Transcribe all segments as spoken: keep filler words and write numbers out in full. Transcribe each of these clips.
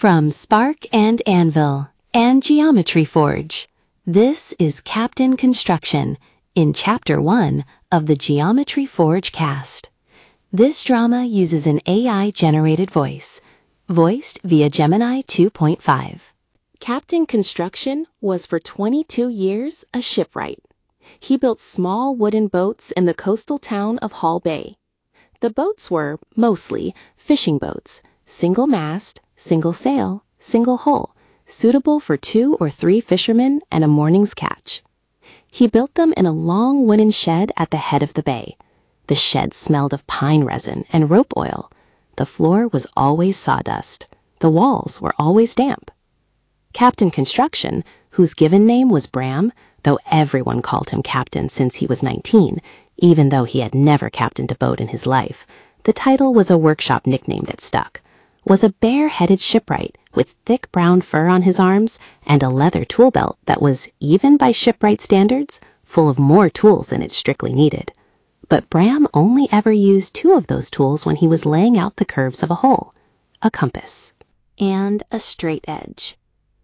From Spark and Anvil and Geometry Forge, this is Captain Construction in Chapter one of the Geometry Forge cast. This drama uses an A I-generated voice, voiced via Gemini two point five. Captain Construction was for twenty-two years a shipwright. He built small wooden boats in the coastal town of Hall Bay. The boats were, mostly, fishing boats, single mast, single sail, single hull, suitable for two or three fishermen and a morning's catch. He built them in a long wooden shed at the head of the bay. The shed smelled of pine resin and rope oil. The floor was always sawdust. The walls were always damp. Captain Construction, whose given name was Bram, though everyone called him Captain since he was nineteen, even though he had never captained a boat in his life, the title was a workshop nickname that stuck, was a bare-headed shipwright with thick brown fur on his arms and a leather tool belt that was, even by shipwright standards, full of more tools than it strictly needed. But Bram only ever used two of those tools when he was laying out the curves of a hull, a compass and a straight edge.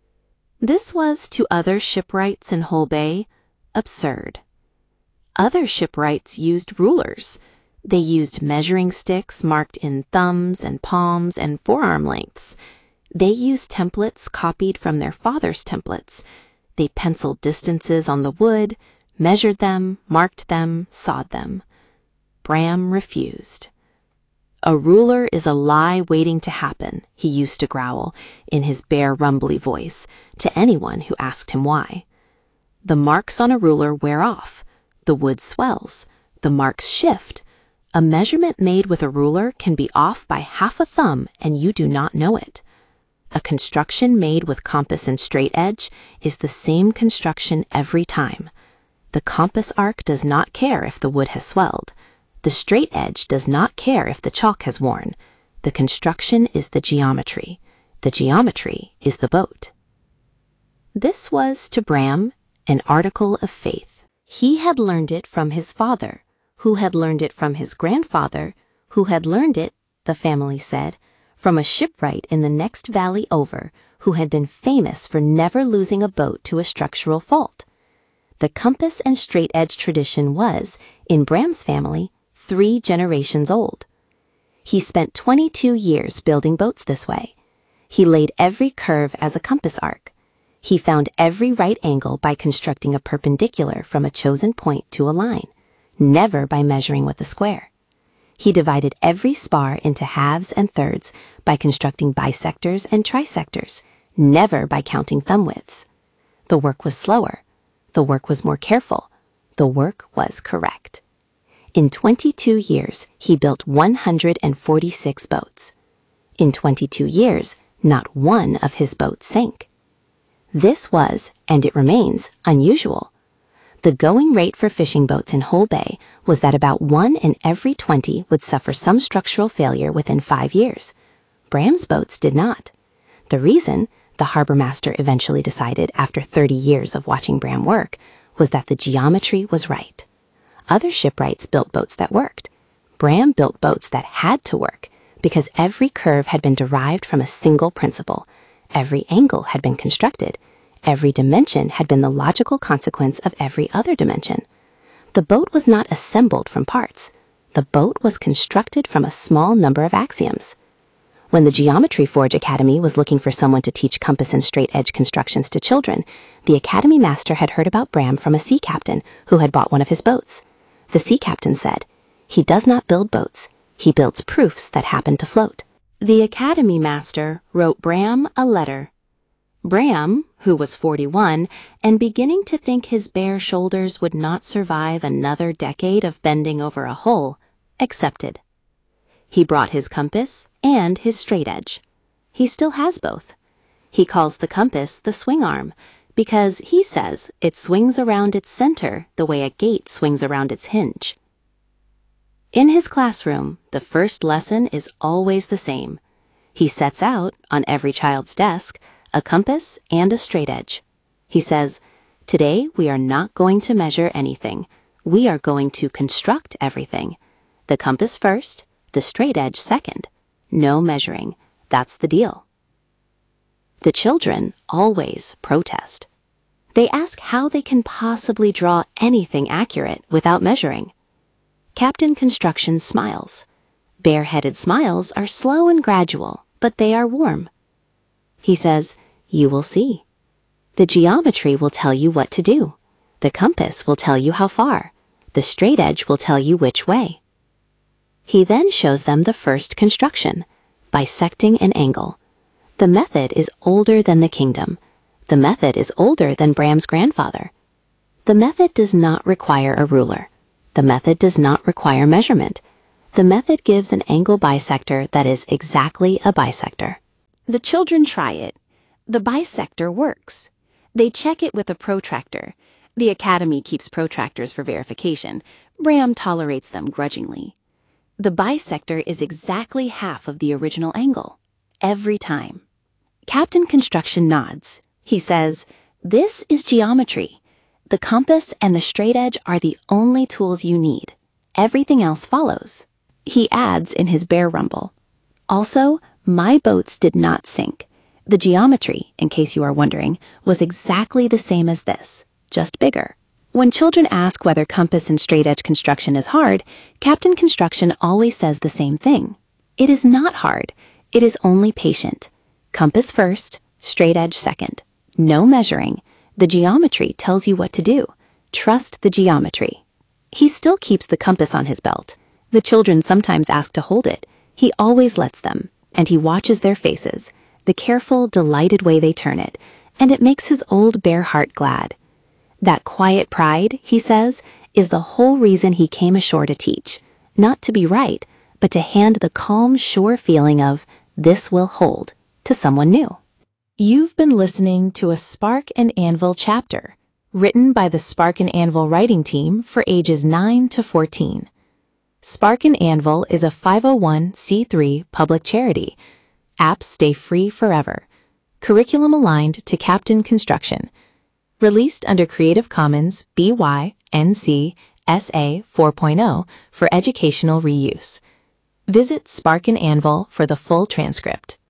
This was, to other shipwrights in Hall Bay, absurd. Other shipwrights used rulers. They used measuring sticks marked in thumbs and palms and forearm lengths. They used templates copied from their father's templates. They penciled distances on the wood, measured them, marked them, sawed them. Bram refused. "A ruler is a lie waiting to happen," he used to growl, in his bare, rumbly voice, to anyone who asked him why. "The marks on a ruler wear off. The wood swells. The marks shift. A measurement made with a ruler can be off by half a thumb and you do not know it. A construction made with compass and straight edge is the same construction every time. The compass arc does not care if the wood has swelled. The straight edge does not care if the chalk has worn. The construction is the geometry. The geometry is the boat." This was, to Bram, an article of faith. He had learned it from his father, who had learned it from his grandfather, who had learned it, the family said, from a shipwright in the next valley over, who had been famous for never losing a boat to a structural fault. The compass and straight edge tradition was, in Bram's family, three generations old. He spent twenty-two years building boats this way. He laid every curve as a compass arc. He found every right angle by constructing a perpendicular from a chosen point to a line, never by measuring with a square. He divided every spar into halves and thirds by constructing bisectors and trisectors, never by counting thumb widths. The work was slower. The work was more careful. The work was correct. In twenty-two years, he built one hundred forty-six boats. In twenty-two years, not one of his boats sank. This was, and it remains, unusual. The going rate for fishing boats in Hall Bay was that about one in every twenty would suffer some structural failure within five years. Bram's boats did not. The reason, the harbor master eventually decided after thirty years of watching Bram work, was that the geometry was right. Other shipwrights built boats that worked. Bram built boats that had to work, because every curve had been derived from a single principle. Every angle had been constructed. Every dimension had been the logical consequence of every other dimension. The boat was not assembled from parts. The boat was constructed from a small number of axioms. When the Geometry Forge Academy was looking for someone to teach compass and straight edge constructions to children, the Academy master had heard about Bram from a sea captain who had bought one of his boats. The sea captain said, "He does not build boats. He builds proofs that happen to float." The Academy master wrote Bram a letter. Bram, who was forty-one and beginning to think his bare shoulders would not survive another decade of bending over a hull, accepted. He brought his compass and his straight edge. He still has both. He calls the compass the swing arm because he says it swings around its center the way a gate swings around its hinge. In his classroom, the first lesson is always the same. He sets out, on every child's desk, a compass and a straight edge. He says, "Today we are not going to measure anything. We are going to construct everything. The compass first, the straight edge second. No measuring. That's the deal." The children always protest. They ask how they can possibly draw anything accurate without measuring. Captain Construction smiles. Bareheaded smiles are slow and gradual, but they are warm. He says, "You will see. The geometry will tell you what to do. The compass will tell you how far. The straight edge will tell you which way." He then shows them the first construction, bisecting an angle. The method is older than the kingdom. The method is older than Bram's grandfather. The method does not require a ruler. The method does not require measurement. The method gives an angle bisector that is exactly a bisector. The children try it. The bisector works. They check it with a protractor. The Academy keeps protractors for verification. Bram tolerates them grudgingly. The bisector is exactly half of the original angle, every time. Captain Construction nods. He says, "This is geometry. The compass and the straight edge are the only tools you need. Everything else follows." He adds in his bear rumble, "Also, my boats did not sink. The geometry, in case you are wondering, was exactly the same as this, just bigger." When children ask whether compass and straight edge construction is hard, Captain Construction always says the same thing. It is not hard. It is only patient. Compass first, straight edge second. No measuring. The geometry tells you what to do. Trust the geometry. He still keeps the compass on his belt. The children sometimes ask to hold it. He always lets them, and he watches their faces, the careful, delighted way they turn it, and it makes his old bear heart glad. That quiet pride, he says, is the whole reason he came ashore to teach, not to be right, but to hand the calm, sure feeling of, "This will hold," to someone new. You've been listening to a Spark and Anvil chapter, written by the Spark and Anvil writing team for ages nine to fourteen. Spark and Anvil is a five oh one c three public charity. Apps stay free forever. Curriculum aligned to Captain Construction. Released under Creative Commons B Y N C S A four point oh for educational reuse. Visit Spark and Anvil for the full transcript.